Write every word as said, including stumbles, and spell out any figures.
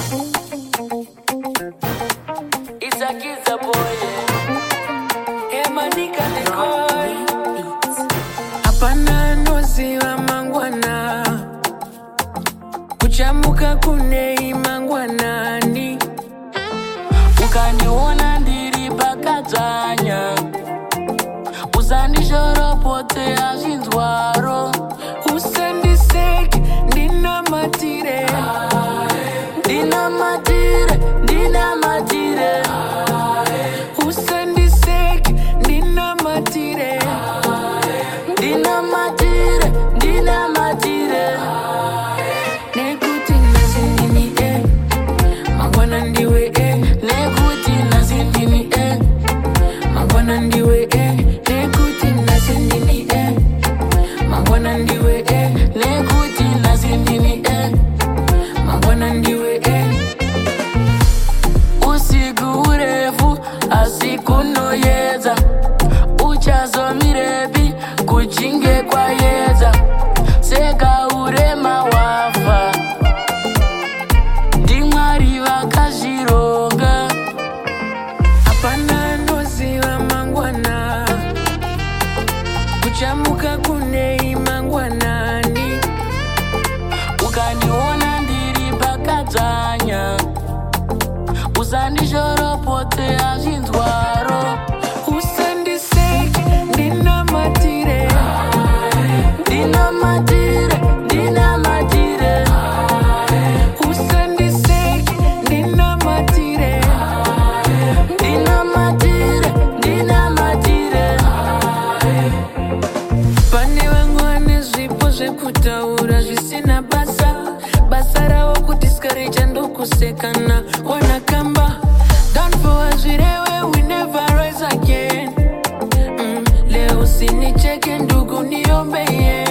It's a kid's a boy. Hey, manika the boy. Apana nozi wa mangwana. Kuchamuka kunei mangwanani. Ukaniona ndiri pakadzanya. Usandishoro pote azvinzwaro. Usandiseki ndina matire. Ndina matire, ndina matire. Usandiseki ndina matire. Ndina matire, ndina matire. Nekuti nazindini eh. Mangwana ndiwe eh. Nekuti nazindini eh. Mangwana ndiwe eh. Nekuti nazindini eh. Mangwana ndiwe eh. Nekuti nazindini eh. Mangwana ndiwe eh. Usiku urefu asikunoyedza. Uchazomirebi kuchinge kwayedza. Seka urema wafa. Ndimwari vakazvironga. Apana noziva mangwana. Kuchamuka kunei mangwanani. Ukaniona ndiri pakadzanya. Usandishoro pote azvinzwaro. Usandiseki ndina matire. Ndina matire, ndina matire. Usandiseki ndina matire. Ndina matire, ndina matire. Pane vangu vane zvipo zvekutaura zvisina basa. Basa ravo kudiscourage ndokusekana wanakamba. Don't for zvirewe we never rise again. Mm, leo sinicheke ndugu niombe yeah.